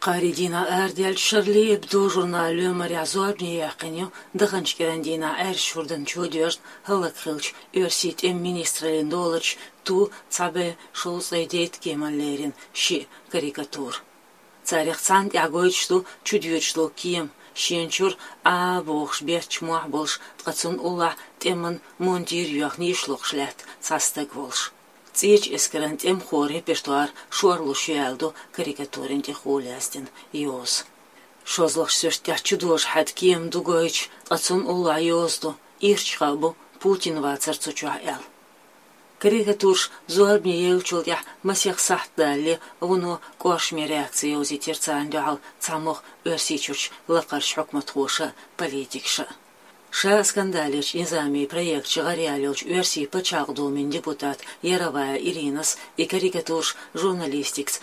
خارجينا أرديال شرلي بدو جورنالو مريازو أبني يقينيو دخنش كراندينا شوردن شوديرز هلك خلش يرسيت مينسترالين دولرش تو صعبة شو صيديت كيماليرين شي كاريكاتور تاريخ سانت يعقويتشتو شوديرشتو كيم شينشور بوخش بيرتش موح بولش تقصن الله تمن موندير يخنيش لوخشلات ساستك بولش تيج اسكرنت خور ريبرتوار شورلو شيالدو كاريكاتورين تخولاستن يوز شوزلخ سوشتях чудош حد كيم дугоич تقصن الله يوزدو إيرشخابو Путин вацарцучуаэл карикатурш зуабни еучулдях масех сахтали воно кошми реакции узитерцандял цамох өрсичуч лакарш хукмат хоша политикша ша скандалич низами проект чыгарялыч өрси пачагдумин депутат Яровая Иринас и карикатурш журналистикс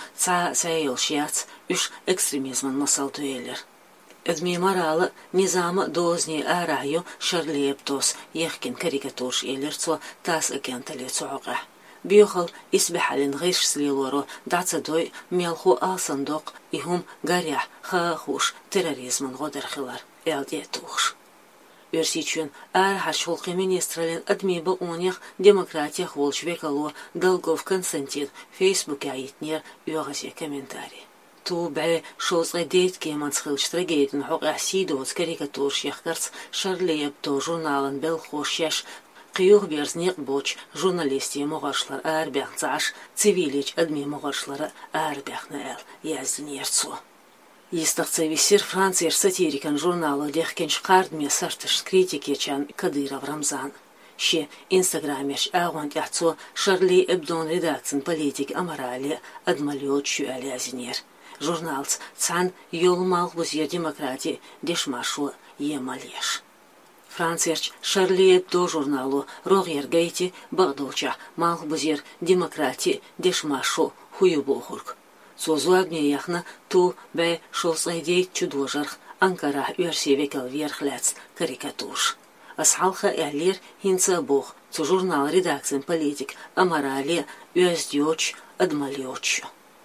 саилшяц үш экстремизман масалтуэлер Эдми морала низама дозни араю шарлептос يحكن كاريكاتورش إليرتو تاس أكنتلي تعقع بيخل إسبحالين غيش سليلورو دعتدوي ميلخو آصندوق إهم غاريح خاخوش تيراريزمن غدر خلار إلديتوخش Версичун архашулки министралин адми баунях демократия холчвекало Долгов Константин Фейсбуке аитнер югасе комментарий تو به شوز قدیت که من سخلش ترگیدن حق احسیدوز کاریکاتور شیخکرس شرلیب تو جورنالن بل خوشیش قیوغ بیرزنیق بوچ جورنالیستی مغاشلار بیخنزاش цивилич адми مغاشلار بیخنال یازدن یرتسو Истахцеви сир Франция сатирикан журнала дехкенш қардме сартыш критики чан Кадыров Рамзан. Ще Инстаграмеш агуан тяхцо Шарли Эбдон редакцин политик аморали адмалиот шуали азинер. Журналц цан юлмал бузир демократии дешмашу емалеш. Францерч Шарли Эбдо журналу рогер гейти багдолча мал бузир демократии дешмашу хуюбохурк. Созуабне яхна ту бе шолсайдей чудожарх Анкара юрсевекал верхляц карикатурш. Асхалха эллир хинца бог цу журнал редакцин политик аморали юздиоч адмалиоч.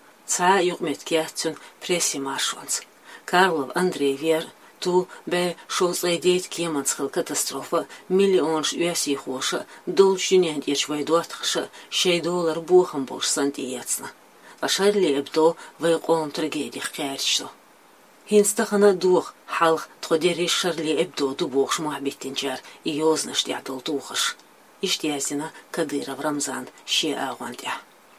Ца югметкяцун пресси маршонц. Карлов Андрей Вер ту бе шолсайдей кеманцхал катастрофа миллионш юси хоша долчунен ечвайдуатхша $6 бухам бош сантияцна. Шарли Эбдо вайқон трагедия хкярчо. Хинстахана дух халх тходери Шарли Эбдо дубохш мухбиттинчар и ёзнаш тядол духаш. Иштязина Кадыров Рамзан ще агвантя.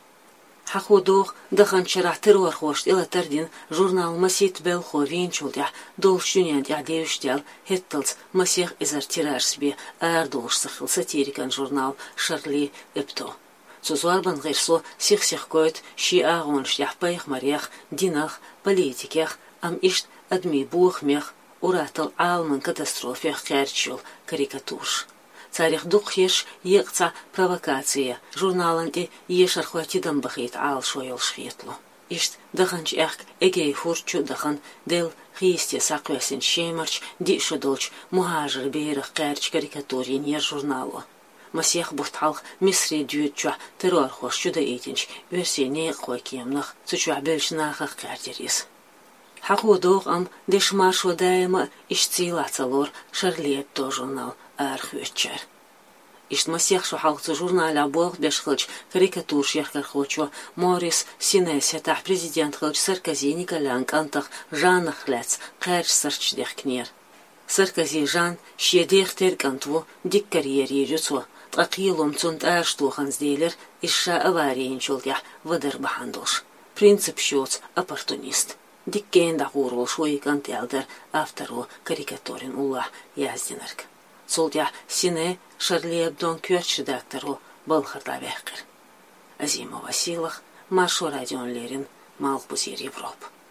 Хаходох даханчара террор хошт илатардин журнал Масит бел ховинчулдя долшунен тядевштял хетталц масех изар тиражсби ардолш сахил сатирикан журнал Шарли Эбдо. Сузуарбан гырсо сих-сих-койт ши агон шляхпаях марях динах политикях ам ишт адми бухмех уратал алман катастрофех кярчул карикатурш. Царих духеш екца провокация журналанти ешархуатидан бахит ал шойл шхетлу. Ишт даханч эх эгей фурчу дахан дел хисте саквесин шемарч дишудолч мухажир бейрах кярч карикатурин ер журналу. Масех бухталх мисри дьютча террор хош чуда этинч версине хокиемнах цуча бельшнахах кардерис. Хакудох ам дешмашу дайма ишцилацалор Шарлиеп то журнал архвечер. Ишт масех шухалцу журналя бог бешхылч карикатурш яхкархочо Морис Синесетах президент хылч Саркози Николян кантах жанах лец кэрч сарч дехкнер. Саркози жан щедех теркантву дик карьери жуцо. Тақилом цунт аштухан сделер ишша аварийн чулдя выдыр бахандош. Принцип счёц оппортунист. Диккен дагурвол шойкан телдер автору карикатурин улла яздинерк. Солдя сине Шарли Эбдон кёрч редактору балхарда вехкер. Азима Василах, Машу Радион Лерин, Малбузир Европ.